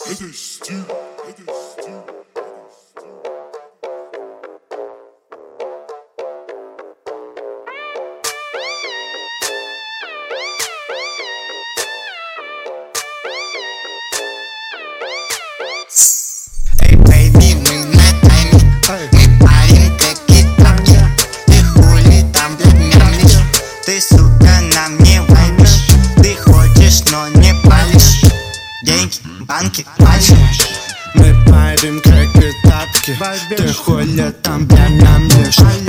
Эй, бэйби, мы на тайме, мы парим как китапки. Ты хули там, блядь, мямлишь? Ты, сука, на мне вайбишь. Ты хочешь, но не палишь. Деньги, банки, пальчик. Мы парим как китапки. Ты хули там, блядь, мямлишь?